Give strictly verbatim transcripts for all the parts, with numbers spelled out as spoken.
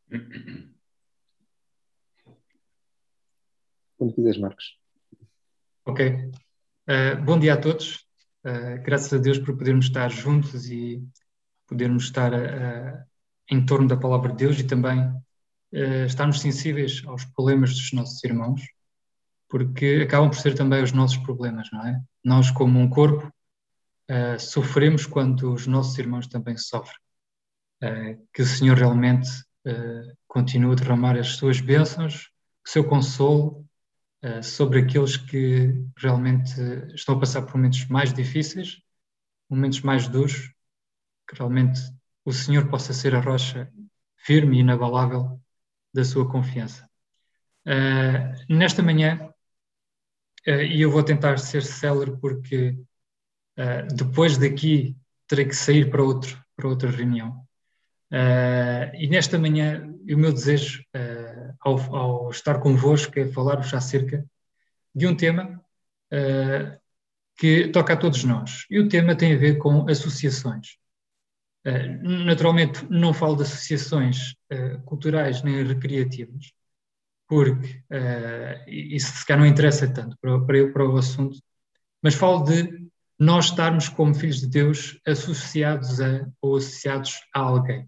Quando quiseres, Marcos. Ok. Uh, bom dia a todos. Uh, graças a Deus por podermos estar juntos e podermos estar uh, em torno da palavra de Deus e também uh, estarmos sensíveis aos problemas dos nossos irmãos, porque acabam por ser também os nossos problemas, não é? Nós, como um corpo, uh, sofremos quando os nossos irmãos também sofrem. Uh, que o Senhor realmente uh, continue a derramar as suas bênçãos, o seu consolo, Uh, sobre aqueles que realmente uh, estão a passar por momentos mais difíceis, momentos mais duros, que realmente o Senhor possa ser a rocha firme e inabalável da sua confiança. Uh, nesta manhã, uh, e eu vou tentar ser célere porque uh, depois daqui terei que sair para, outro, para outra reunião. Uh, e nesta manhã, o meu desejo, uh, ao, ao estar convosco, é falar-vos acerca de um tema uh, que toca a todos nós. E o tema tem a ver com associações. Uh, naturalmente, não falo de associações uh, culturais nem recreativas, porque uh, isso se calhar não interessa tanto para, para, para o assunto, mas falo de nós estarmos como filhos de Deus associados a ou associados a alguém.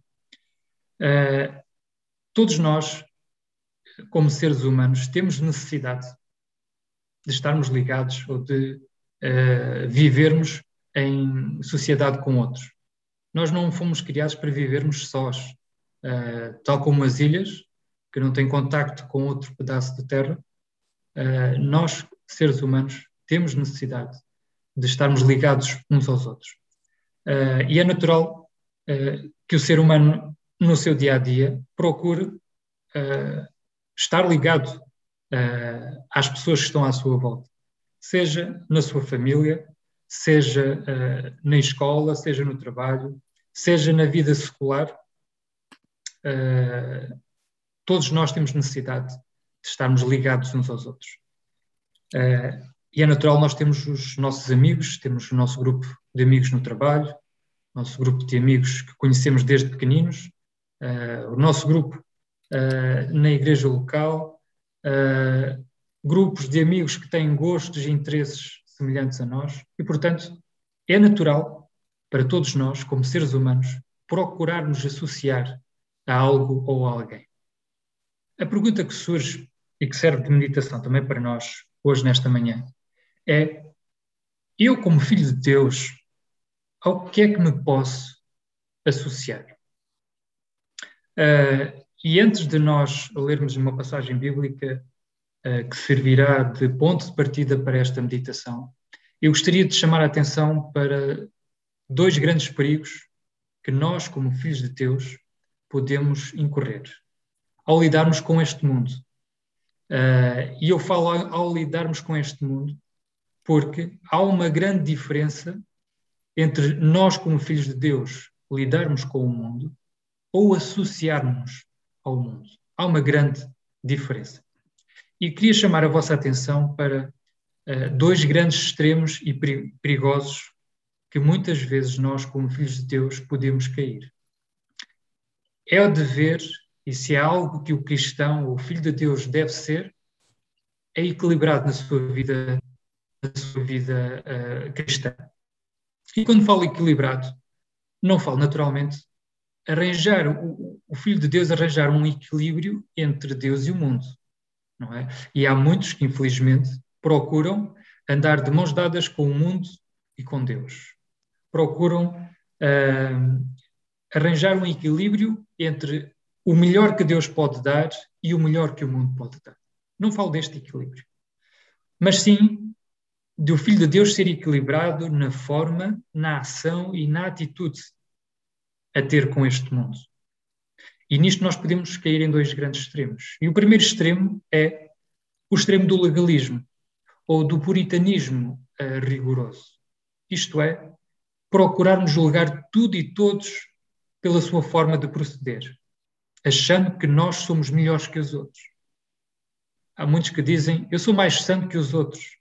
Uh, todos nós, como seres humanos, temos necessidade de estarmos ligados ou de uh, vivermos em sociedade com outros. Nós não fomos criados para vivermos sós, uh, tal como as ilhas, que não têm contacto com outro pedaço de terra. Uh, nós, seres humanos, temos necessidade de estarmos ligados uns aos outros. Uh, e é natural uh, que o ser humano, no seu dia-a-dia, procure uh, estar ligado Uh, às pessoas que estão à sua volta, seja na sua família, seja uh, na escola, seja no trabalho, seja na vida secular. Uh, todos nós temos necessidade de estarmos ligados uns aos outros. Uh, e é natural, nós temos os nossos amigos, temos o nosso grupo de amigos no trabalho, nosso grupo de amigos que conhecemos desde pequeninos, uh, o nosso grupo uh, na igreja local, Uh, grupos de amigos que têm gostos e interesses semelhantes a nós e, portanto, é natural para todos nós, como seres humanos, procurarmos associar a algo ou a alguém. A pergunta que surge e que serve de meditação também para nós, hoje, nesta manhã, é: eu, como filho de Deus, ao que é que me posso associar? Uh, E antes de nós lermos uma passagem bíblica uh, que servirá de ponto de partida para esta meditação, eu gostaria de chamar a atenção para dois grandes perigos que nós, como filhos de Deus, podemos incorrer ao lidarmos com este mundo. Uh, e eu falo ao, ao lidarmos com este mundo porque há uma grande diferença entre nós, como filhos de Deus, lidarmos com o mundo ou associarmos ao mundo. Há uma grande diferença. E queria chamar a vossa atenção para uh, dois grandes extremos e perigosos que muitas vezes nós, como filhos de Deus, podemos cair. É o dever, e se há algo que o cristão, ou o filho de Deus, deve ser, é equilibrado na sua vida, na sua vida uh, cristã. E quando falo equilibrado, não falo naturalmente arranjar, o, o Filho de Deus arranjar um equilíbrio entre Deus e o mundo, não é? E há muitos que, infelizmente, procuram andar de mãos dadas com o mundo e com Deus. Procuram uh, arranjar um equilíbrio entre o melhor que Deus pode dar e o melhor que o mundo pode dar. Não falo deste equilíbrio, mas sim do Filho de Deus ser equilibrado na forma, na ação e na atitude a ter com este mundo. E nisto nós podemos cair em dois grandes extremos. E o primeiro extremo é o extremo do legalismo, ou do puritanismo uh, rigoroso. Isto é, procurarmos julgar tudo e todos pela sua forma de proceder, achando que nós somos melhores que os outros. Há muitos que dizem: eu sou mais santo que os outros.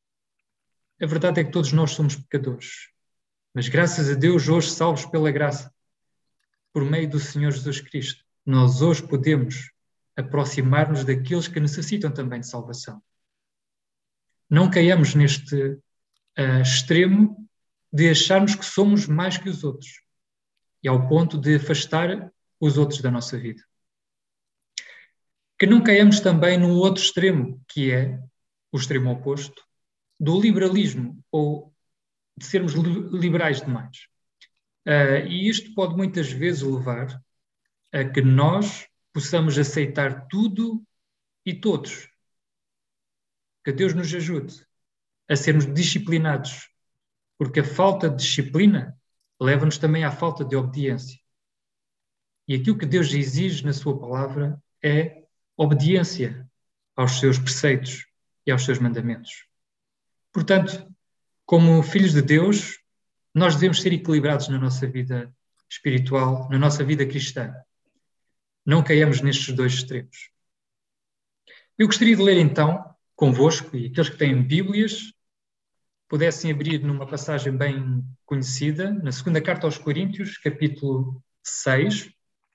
A verdade é que todos nós somos pecadores. Mas graças a Deus, hoje salvos pela graça, por meio do Senhor Jesus Cristo. nós hoje podemos aproximar-nos daqueles que necessitam também de salvação. Não caiamos neste uh, extremo de acharmos que somos mais que os outros e ao ponto de afastar os outros da nossa vida. Que não caiamos também no outro extremo, que é o extremo oposto, do liberalismo ou de sermos liberais demais. Uh, e isto pode muitas vezes levar a que nós possamos aceitar tudo e todos. Que Deus nos ajude a sermos disciplinados, porque a falta de disciplina leva-nos também à falta de obediência. E aquilo que Deus exige na sua palavra é obediência aos seus preceitos e aos seus mandamentos. Portanto, como filhos de Deus, nós devemos ser equilibrados na nossa vida espiritual, na nossa vida cristã. Não caiamos nestes dois extremos. Eu gostaria de ler então convosco, e aqueles que têm Bíblias, pudessem abrir numa passagem bem conhecida, na segunda carta aos Coríntios, capítulo seis,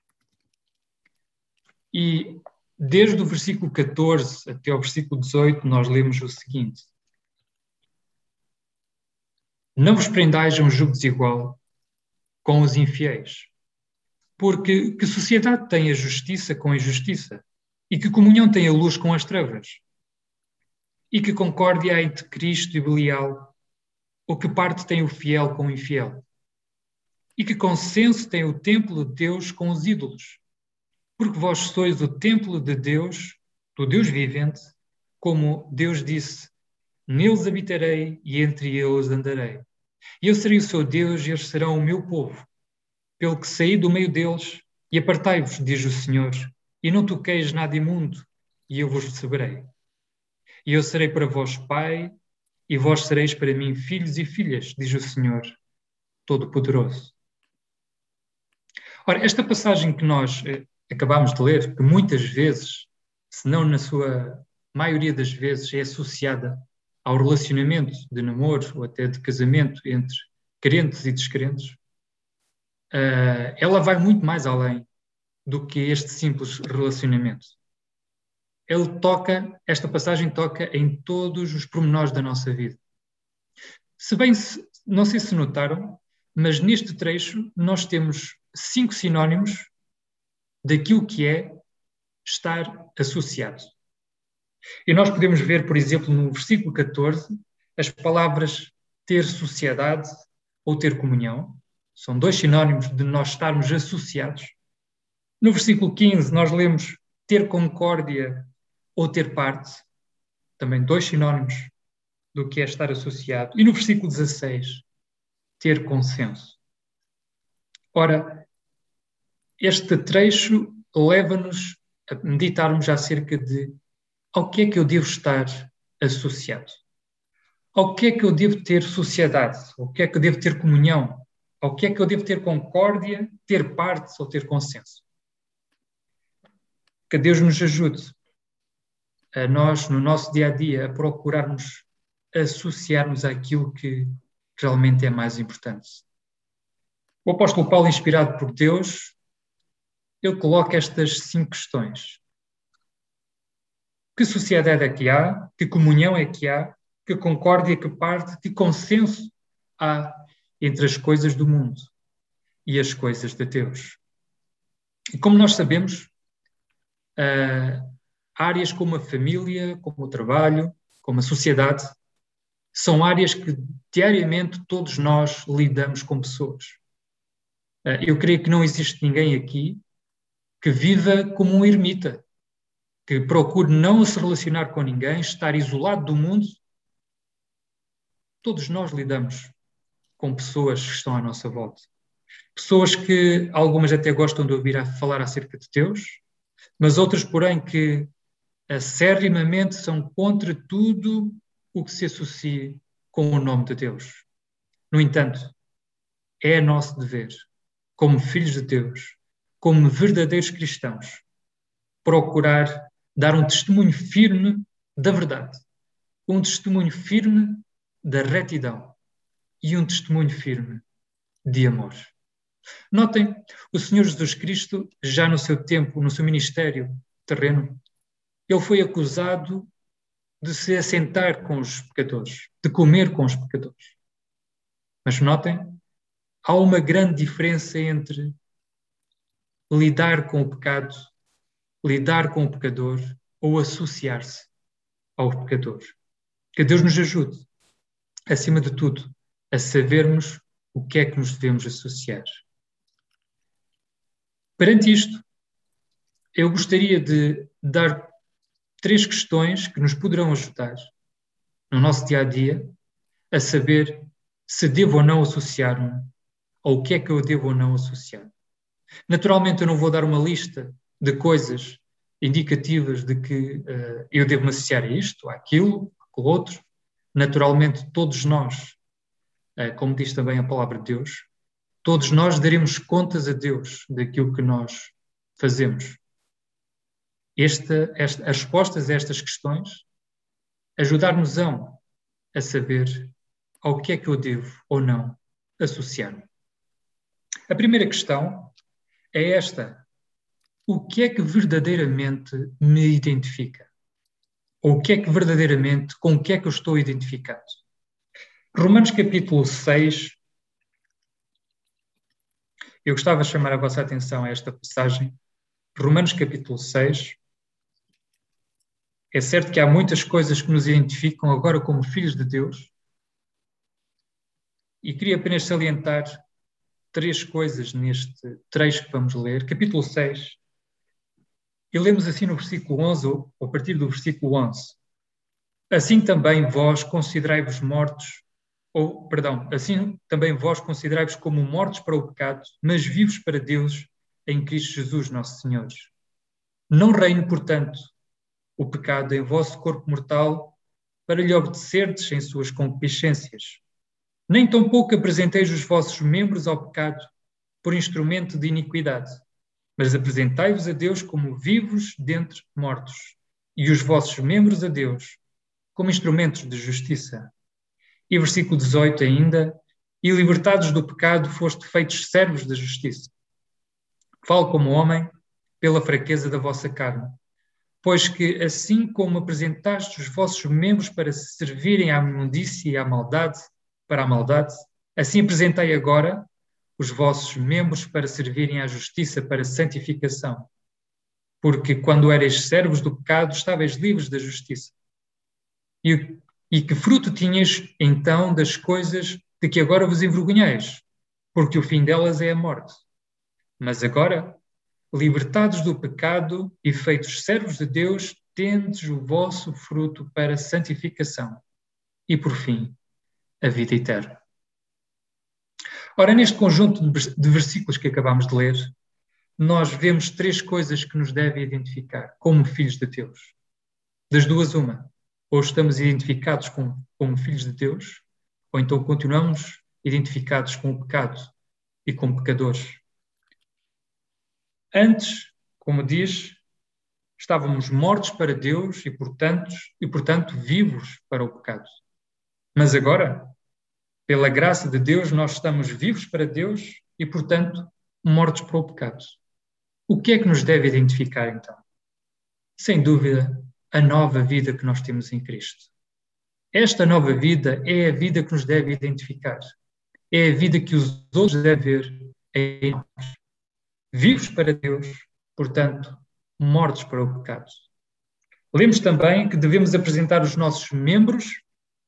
e desde o versículo catorze até ao versículo dezoito, nós lemos o seguinte: Não vos prendais a um jugo desigual com os infiéis, porque que sociedade tem a justiça com a injustiça? E que comunhão tem a luz com as trevas? E que concórdia há entre Cristo e Belial? Ou que parte tem o fiel com o infiel? E que consenso tem o templo de Deus com os ídolos? Porque vós sois o templo de Deus, do Deus vivente, como Deus disse: neles habitarei e entre eles andarei. E eu serei o seu Deus e eles serão o meu povo. Pelo que saí do meio deles e apartai-vos, diz o Senhor, e não toqueis nada imundo, e eu vos receberei. E eu serei para vós pai, e vós sereis para mim filhos e filhas, diz o Senhor Todo-Poderoso. Ora, esta passagem que nós eh, acabámos de ler, que muitas vezes, se não na sua maioria das vezes, é associada ao relacionamento de namoro ou até de casamento entre crentes e descrentes, uh, ela vai muito mais além do que este simples relacionamento. Ele toca, esta passagem toca em todos os pormenores da nossa vida. Se bem, se, não sei se notaram, mas neste trecho nós temos cinco sinónimos daquilo que é estar associado. E nós podemos ver, por exemplo, no versículo catorze, as palavras ter sociedade ou ter comunhão. São dois sinónimos de nós estarmos associados. No versículo quinze, nós lemos ter concórdia ou ter parte. Também dois sinónimos do que é estar associado. E no versículo dezasseis, ter consenso. Ora, este trecho leva-nos a meditarmos acerca de ao que é que eu devo estar associado? Ao que é que eu devo ter sociedade? Ao que é que eu devo ter comunhão? Ao que é que eu devo ter concórdia, ter parte ou ter consenso? Que Deus nos ajude a nós, no nosso dia-a-dia, a procurarmos associarmos àquilo que realmente é mais importante. O apóstolo Paulo, inspirado por Deus, ele coloca estas cinco questões. Que sociedade é que há? Que comunhão é que há? Que concórdia, que parte, que consenso há entre as coisas do mundo e as coisas de Deus? E como nós sabemos, uh, áreas como a família, como o trabalho, como a sociedade, são áreas que diariamente todos nós lidamos com pessoas. Uh, eu creio que não existe ninguém aqui que viva como um ermita, que procure não se relacionar com ninguém, estar isolado do mundo. Todos nós lidamos com pessoas que estão à nossa volta. Pessoas que algumas até gostam de ouvir a falar acerca de Deus, mas outras, porém, que acerrimamente são contra tudo o que se associa com o nome de Deus. No entanto, é nosso dever, como filhos de Deus, como verdadeiros cristãos, procurar dar um testemunho firme da verdade, um testemunho firme da retidão e um testemunho firme de amor. Notem, o Senhor Jesus Cristo, já no seu tempo, no seu ministério terreno, ele foi acusado de se assentar com os pecadores, de comer com os pecadores. Mas notem, há uma grande diferença entre lidar com o pecado, lidar com o pecador ou associar-se ao pecador. Que Deus nos ajude, acima de tudo, a sabermos o que é que nos devemos associar. Perante isto, eu gostaria de dar três questões que nos poderão ajudar no nosso dia-a-dia a saber se devo ou não associar-me ou o que é que eu devo ou não associar. Naturalmente, eu não vou dar uma lista de coisas indicativas de que uh, eu devo me associar a isto, àquilo, com o outro. Naturalmente, todos nós, uh, como diz também a palavra de Deus, todos nós daremos contas a Deus daquilo que nós fazemos. Esta, esta, as respostas a estas questões ajudar-nos-ão a saber ao que é que eu devo ou não associar-me. A primeira questão é esta: o que é que verdadeiramente me identifica? Ou o que é que verdadeiramente, com o que é que eu estou identificado? Romanos capítulo seis, eu gostava de chamar a vossa atenção a esta passagem. Romanos capítulo seis, é certo que há muitas coisas que nos identificam agora como filhos de Deus, e queria apenas salientar três coisas neste trecho que vamos ler. Capítulo seis, e lemos assim no versículo onze, ou a partir do versículo onze. Assim também vós considerai-vos mortos, ou, perdão, assim também vós considerai-vos como mortos para o pecado, mas vivos para Deus em Cristo Jesus, nosso Senhor. Não reine, portanto, o pecado em vosso corpo mortal, para lhe obedecerdes em suas concupiscências. Nem tampouco apresenteis os vossos membros ao pecado por instrumento de iniquidade, mas apresentai-vos a Deus como vivos dentre mortos, e os vossos membros a Deus como instrumentos de justiça. E versículo dezoito ainda: e libertados do pecado foste feitos servos da justiça. Falo como homem pela fraqueza da vossa carne. Pois que, assim como apresentastes os vossos membros para servirem à imundícia e à maldade, para a maldade, assim apresentai agora os vossos membros para servirem à justiça, para a santificação. Porque quando erais servos do pecado, estavais livres da justiça. E, e que fruto tinhas, então, das coisas de que agora vos envergonhais? Porque o fim delas é a morte. Mas agora, libertados do pecado e feitos servos de Deus, tendes o vosso fruto para a santificação e, por fim, a vida eterna. Ora, neste conjunto de versículos que acabamos de ler, nós vemos três coisas que nos devem identificar como filhos de Deus. Das duas, uma: ou estamos identificados como, como filhos de Deus, ou então continuamos identificados com o pecado e como pecadores. Antes, como diz, estávamos mortos para Deus e, portanto, e, portanto, vivos para o pecado. Mas agora, pela graça de Deus, nós estamos vivos para Deus e, portanto, mortos para o pecado. O que é que nos deve identificar, então? Sem dúvida, a nova vida que nós temos em Cristo. Esta nova vida é a vida que nos deve identificar. É a vida que os outros devem ver em nós. Vivos para Deus, portanto, mortos para o pecado. Lemos também que devemos apresentar os nossos membros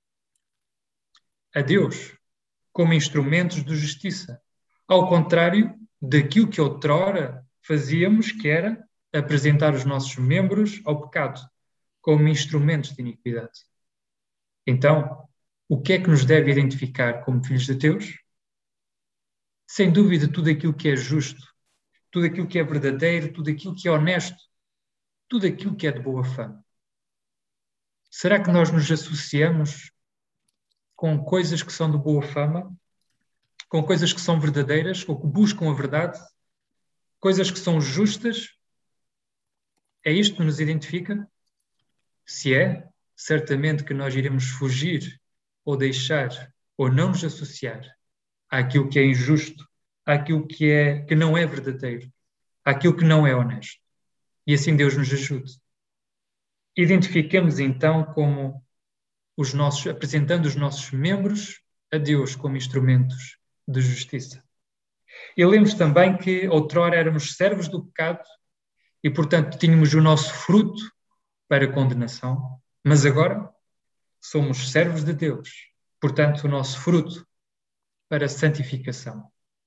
a Deus como instrumentos de justiça, ao contrário daquilo que outrora fazíamos, que era apresentar os nossos membros ao pecado como instrumentos de iniquidade. Então, o que é que nos deve identificar como filhos de Deus? Sem dúvida, tudo aquilo que é justo, tudo aquilo que é verdadeiro, tudo aquilo que é honesto, tudo aquilo que é de boa fama. Será que nós nos associamos com coisas que são de boa fama, com coisas que são verdadeiras, ou que buscam a verdade, coisas que são justas? É isto que nos identifica? Se é, certamente que nós iremos fugir ou deixar ou não nos associar àquilo que é injusto, àquilo que, é, que não é verdadeiro, àquilo que não é honesto. E assim Deus nos ajude. Identifiquemos então como os nossos, apresentando os nossos membros a Deus como instrumentos de justiça. E lembro também que outrora éramos servos do pecado e, portanto, tínhamos o nosso fruto para condenação, mas agora somos servos de Deus, portanto, o nosso fruto para santificação.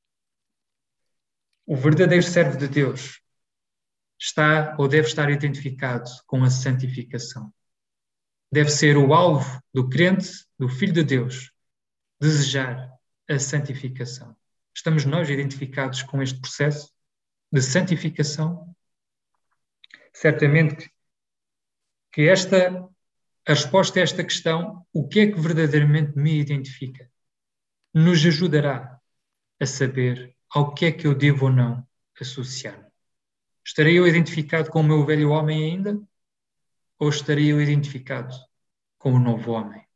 O verdadeiro servo de Deus está ou deve estar identificado com a santificação. Deve ser o alvo do crente, do Filho de Deus, desejar a santificação. Estamos nós identificados com este processo de santificação? Certamente que, que esta, a resposta a esta questão, o que é que verdadeiramente me identifica, nos ajudará a saber ao que é que eu devo ou não associar-me. Estarei eu identificado com o meu velho homem ainda? Ou estarei eu identificado com o novo homem?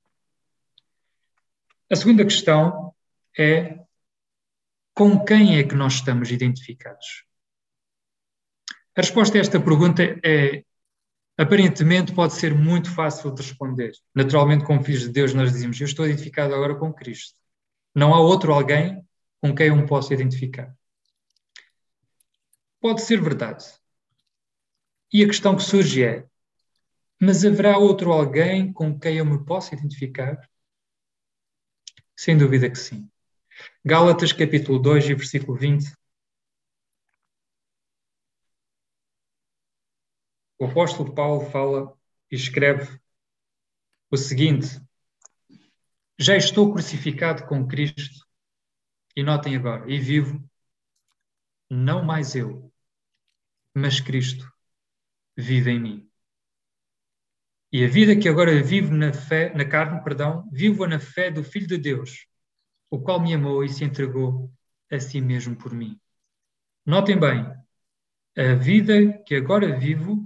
A segunda questão é: com quem é que nós estamos identificados? A resposta a esta pergunta é, aparentemente, pode ser muito fácil de responder. Naturalmente, como filhos de Deus, nós dizemos: eu estou identificado agora com Cristo. Não há outro alguém com quem eu me possa identificar. Pode ser verdade. E a questão que surge é: mas haverá outro alguém com quem eu me possa identificar? Sem dúvida que sim. Gálatas capítulo dois e versículo vinte. O apóstolo Paulo fala e escreve o seguinte: já estou crucificado com Cristo, e notem agora, e vivo, não mais eu, mas Cristo vive em mim. E a vida que agora vivo na fé, na carne, perdão, vivo-a na fé do Filho de Deus, o qual me amou e se entregou a si mesmo por mim. Notem bem, a vida que agora vivo,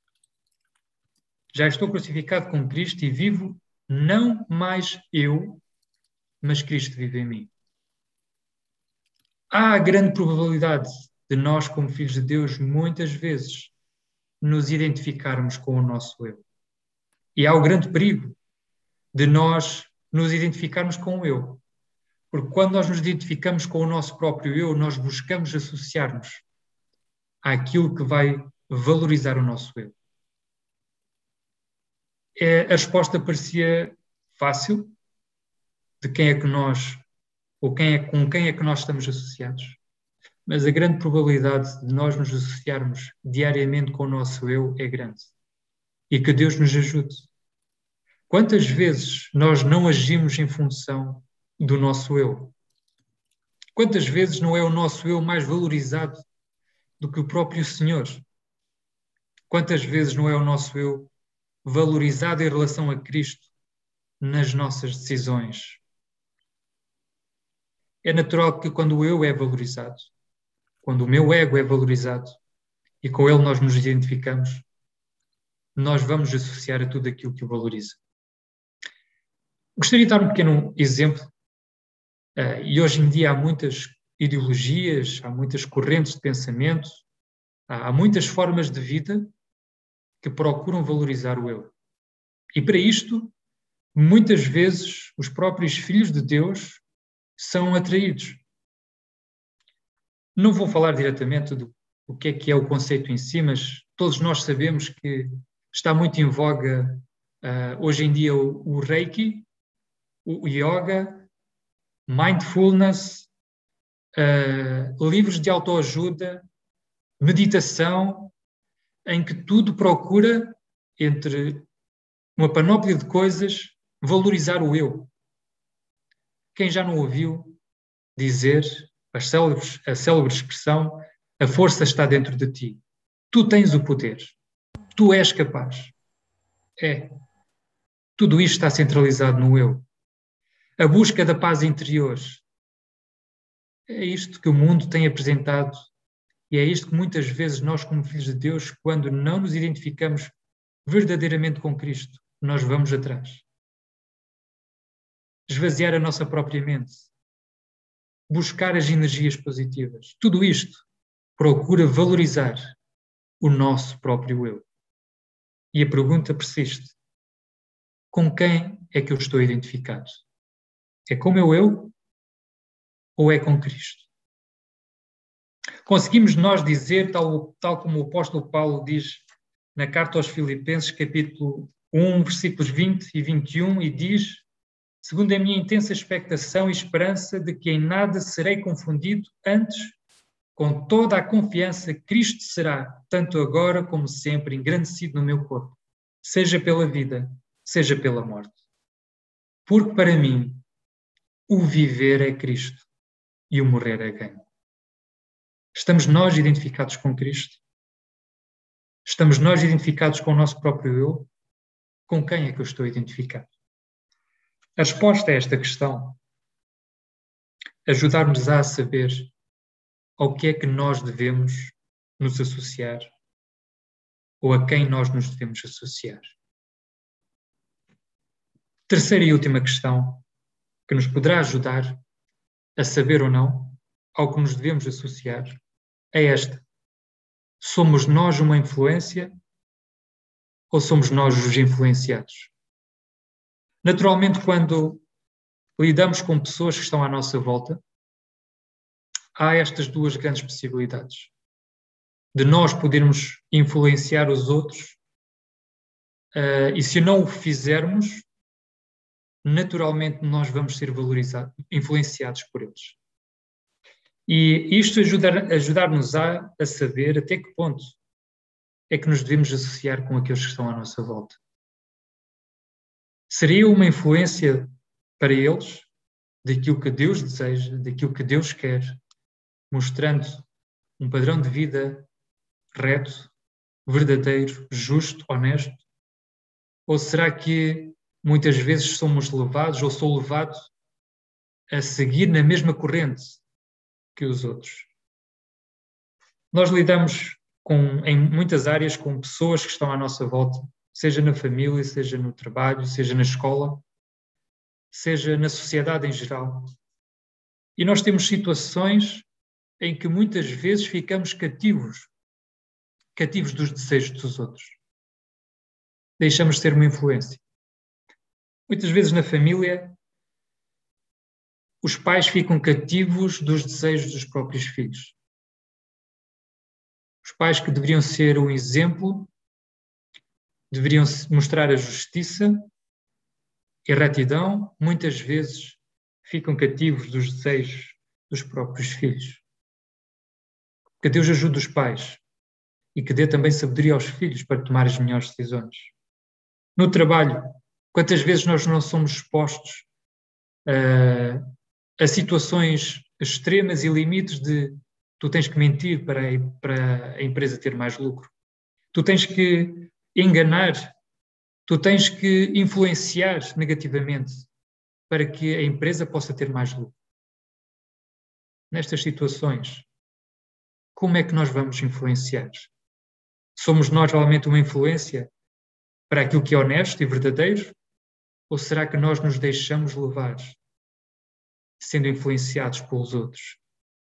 já estou crucificado com Cristo e vivo não mais eu, mas Cristo vive em mim. Há a grande probabilidade de nós, como filhos de Deus, muitas vezes nos identificarmos com o nosso eu. E há o grande perigo de nós nos identificarmos com o eu. Porque quando nós nos identificamos com o nosso próprio eu, nós buscamos associar-nos àquilo que vai valorizar o nosso eu. É, a resposta parecia fácil, de quem é que nós, ou quem é, com quem é que nós estamos associados. Mas a grande probabilidade de nós nos associarmos diariamente com o nosso eu é grande. E que Deus nos ajude. Quantas vezes nós não agimos em função do nosso eu? Quantas vezes não é o nosso eu mais valorizado do que o próprio Senhor? Quantas vezes não é o nosso eu valorizado em relação a Cristo nas nossas decisões? É natural que quando o eu é valorizado, quando o meu ego é valorizado e com ele nós nos identificamos, nós vamos associar a tudo aquilo que o valoriza. Gostaria de dar um pequeno exemplo. Uh, e hoje em dia há muitas ideologias, há muitas correntes de pensamento, há, há muitas formas de vida que procuram valorizar o eu. E para isto, muitas vezes, os próprios filhos de Deus são atraídos. Não vou falar diretamente do, do que é que é o conceito em si, mas todos nós sabemos que está muito em voga uh, hoje em dia o, o Reiki, o, o Yoga, mindfulness, uh, livros de autoajuda, meditação, em que tudo procura, entre uma panóplia de coisas, valorizar o eu. Quem já não ouviu dizer as célebres, a célebre expressão: a força está dentro de ti. Tu tens o poder. Tu és capaz. É. Tudo isto está centralizado no eu. A busca da paz interior. É isto que o mundo tem apresentado e é isto que muitas vezes nós, como filhos de Deus, quando não nos identificamos verdadeiramente com Cristo, nós vamos atrás. Esvaziar a nossa própria mente. buscar as energias positivas. Tudo isto procura valorizar o nosso próprio eu. E a pergunta persiste: com quem é que eu estou identificado? É com o meu eu ou é com Cristo? Conseguimos nós dizer, tal, tal como o apóstolo Paulo diz na carta aos Filipenses, capítulo um, versículos vinte e vinte e um, e diz: segundo a minha intensa expectação e esperança de que em nada serei confundido, antes, com toda a confiança, Cristo será, tanto agora como sempre, engrandecido no meu corpo, seja pela vida, seja pela morte. Porque para mim, o viver é Cristo e o morrer é ganho. Estamos nós identificados com Cristo? Estamos nós identificados com o nosso próprio eu? Com quem é que eu estou identificado? A resposta a esta questão, ajudar-nos a saber ao que é que nós devemos nos associar ou a quem nós nos devemos associar. Terceira e última questão que nos poderá ajudar a saber ou não ao que nos devemos associar é esta: somos nós uma influência ou somos nós os influenciados? Naturalmente, quando lidamos com pessoas que estão à nossa volta, há estas duas grandes possibilidades. De nós podermos influenciar os outros, uh, e se não o fizermos, naturalmente nós vamos ser valorizados, influenciados por eles. E isto ajudar, ajudar-nos a, a saber até que ponto é que nos devemos associar com aqueles que estão à nossa volta. Seria uma influência para eles daquilo que Deus deseja, daquilo que Deus quer, mostrando um padrão de vida reto, verdadeiro, justo, honesto? Ou será que muitas vezes somos levados ou sou levado a seguir na mesma corrente que os outros? Nós lidamos com, em muitas áreas com pessoas que estão à nossa volta, seja na família, seja no trabalho, seja na escola, seja na sociedade em geral. E nós temos situações em que muitas vezes ficamos cativos, cativos dos desejos dos outros. Deixamos de ser uma influência. Muitas vezes na família, os pais ficam cativos dos desejos dos próprios filhos. Os pais que deveriam ser um exemplo, deveriam mostrar a justiça e a retidão, muitas vezes ficam cativos dos desejos dos próprios filhos. Que Deus ajude os pais e que dê também sabedoria aos filhos para tomar as melhores decisões. No trabalho, quantas vezes nós não somos expostos uh, a situações extremas e limites de tu tens que mentir para a, para a empresa ter mais lucro. Tu tens que enganar, tu tens que influenciar negativamente para que a empresa possa ter mais lucro. Nestas situações, como é que nós vamos influenciar? Somos nós realmente uma influência para aquilo que é honesto e verdadeiro? Ou será que nós nos deixamos levar, sendo influenciados pelos outros?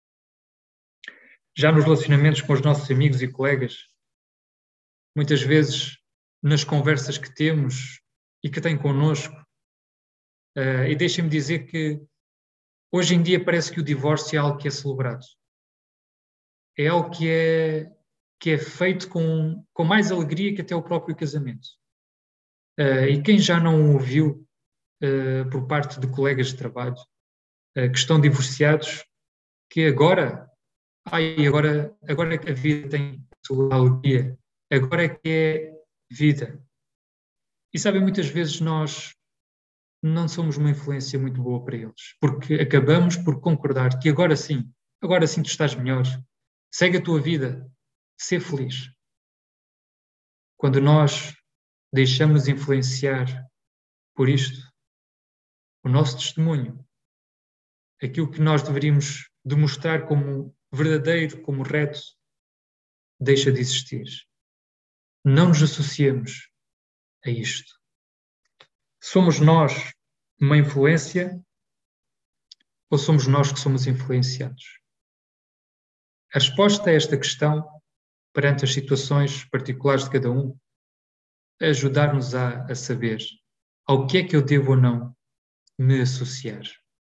Já nos relacionamentos com os nossos amigos e colegas, muitas vezes nas conversas que temos e que têm connosco, uh, e deixem-me dizer que hoje em dia parece que o divórcio é algo que é celebrado. É algo que é, que é feito com, com mais alegria que até o próprio casamento. Uh, e quem já não o ouviu uh, por parte de colegas de trabalho uh, que estão divorciados, que agora, ai, agora, agora é que a vida tem sua alegria, agora é que é vida. E sabem, muitas vezes nós não somos uma influência muito boa para eles, porque acabamos por concordar que agora sim, agora sim tu estás melhor, segue a tua vida, sê feliz. Quando nós deixamos influenciar por isto, o nosso testemunho, aquilo que nós deveríamos demonstrar como verdadeiro, como reto, deixa de existir. Não nos associemos a isto. Somos nós uma influência ou somos nós que somos influenciados? A resposta a esta questão, perante as situações particulares de cada um, é ajudar-nos a, a saber ao que é que eu devo ou não me associar.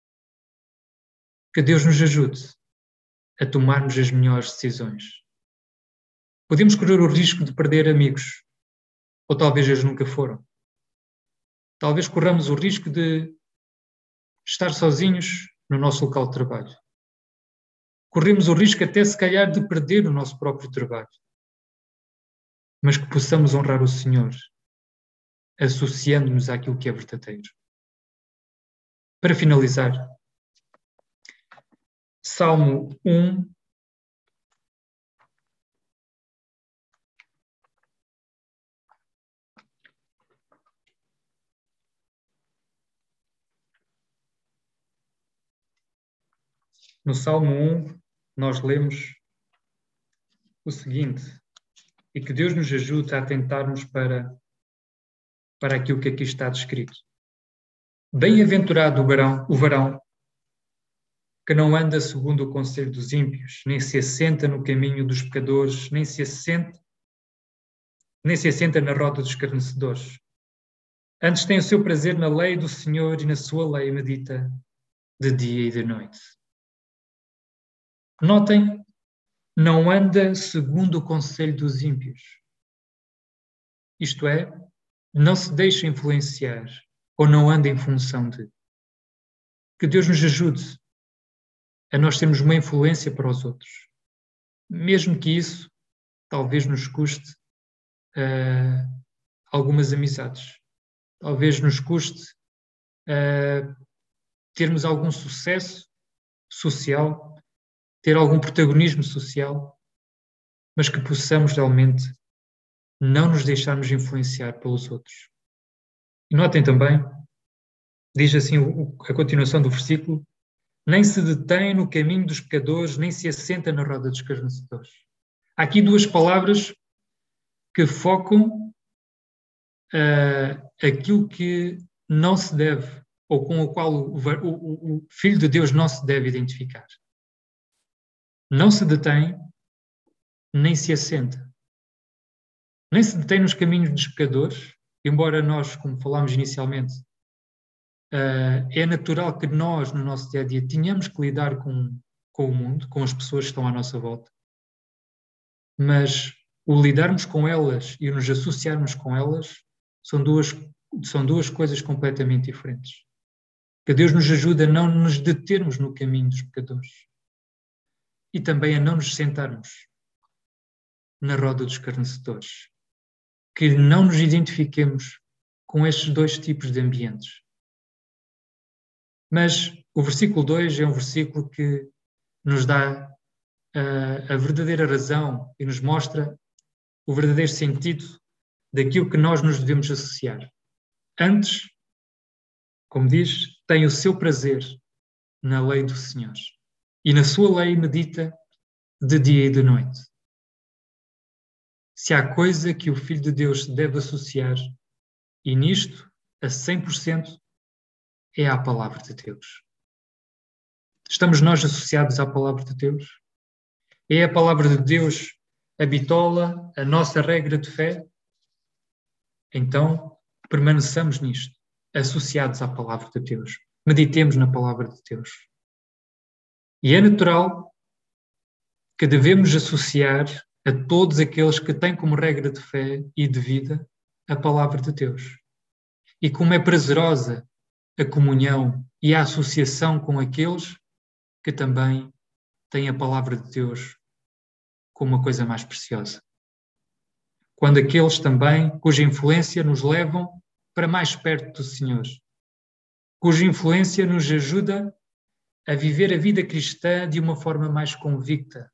Que Deus nos ajude a tomarmos as melhores decisões. Podemos correr o risco de perder amigos, ou talvez eles nunca foram. Talvez corramos o risco de estar sozinhos no nosso local de trabalho. Corremos o risco até, se calhar, de perder o nosso próprio trabalho. Mas que possamos honrar o Senhor, associando-nos àquilo que é verdadeiro. Para finalizar, Salmo um, no Salmo um, nós lemos o seguinte, e que Deus nos ajude a atentarmos para, para aquilo que aqui está descrito. Bem-aventurado o varão, o varão que não anda segundo o conselho dos ímpios, nem se assenta no caminho dos pecadores, nem se assenta, nem se assenta na roda dos escarnecedores. Antes tem o seu prazer na lei do Senhor e na sua lei medita de dia e de noite. Notem, não anda segundo o conselho dos ímpios. Isto é, não se deixa influenciar ou não anda em função de. Que Deus nos ajude a nós termos uma influência para os outros. Mesmo que isso talvez nos custe uh, algumas amizades. Talvez nos custe uh, termos algum sucesso social, ter algum protagonismo social, mas que possamos realmente não nos deixarmos influenciar pelos outros. E notem também, diz assim a continuação do versículo, nem se detém no caminho dos pecadores, nem se assenta na roda dos escarnecedores. Há aqui duas palavras que focam uh, aquilo que não se deve, ou com o qual o, o, o Filho de Deus não se deve identificar. Não se detém, nem se assenta. Nem se detém nos caminhos dos pecadores, embora nós, como falámos inicialmente, uh, é natural que nós, no nosso dia-a-dia, tenhamos que lidar com, com o mundo, com as pessoas que estão à nossa volta. Mas o lidarmos com elas e o nos associarmos com elas são duas, são duas coisas completamente diferentes. Que Deus nos ajude a não nos determos no caminho dos pecadores e também a não nos sentarmos na roda dos escarnecedores. Que não nos identifiquemos com estes dois tipos de ambientes. Mas o versículo dois é um versículo que nos dá a, a verdadeira razão e nos mostra o verdadeiro sentido daquilo que nós nos devemos associar. Antes, como diz, tem o seu prazer na lei do Senhor. E na sua lei medita de dia e de noite. Se há coisa que o Filho de Deus se deve associar, e nisto, a cem por cento, é à palavra de Deus. Estamos nós associados à palavra de Deus? É a palavra de Deus a bitola, a nossa regra de fé? Então, permaneçamos nisto, associados à palavra de Deus. Meditemos na palavra de Deus. E é natural que devemos associar a todos aqueles que têm como regra de fé e de vida a palavra de Deus. E como é prazerosa a comunhão e a associação com aqueles que também têm a palavra de Deus como uma coisa mais preciosa. Quando aqueles também, cuja influência nos levam para mais perto do Senhor, cuja influência nos ajuda a viver a vida cristã de uma forma mais convicta.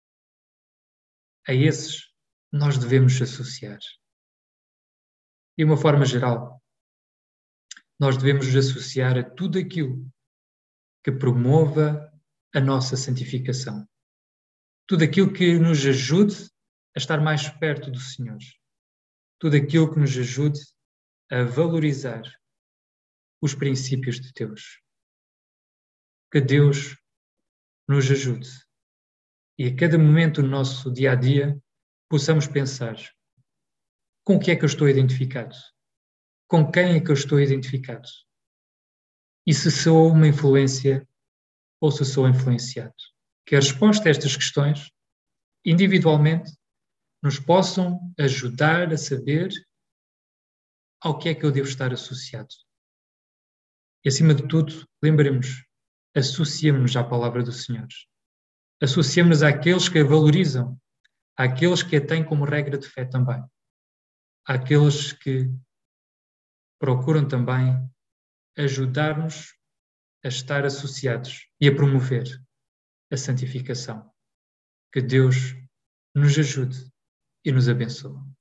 A esses nós devemos associar. De uma forma geral, nós devemos nos associar a tudo aquilo que promova a nossa santificação. Tudo aquilo que nos ajude a estar mais perto do Senhor. Tudo aquilo que nos ajude a valorizar os princípios de Deus. Que Deus nos ajude e a cada momento do nosso dia a dia possamos pensar: com o que é que eu estou identificado? Com quem é que eu estou identificado? E se sou uma influência ou se sou influenciado? Que a resposta a estas questões, individualmente, nos possam ajudar a saber ao que é que eu devo estar associado. E, acima de tudo, lembremos, associemos-nos à palavra do Senhor. Associemos-nos àqueles que a valorizam, àqueles que a têm como regra de fé também, àqueles que procuram também ajudar-nos a estar associados e a promover a santificação. Que Deus nos ajude e nos abençoe.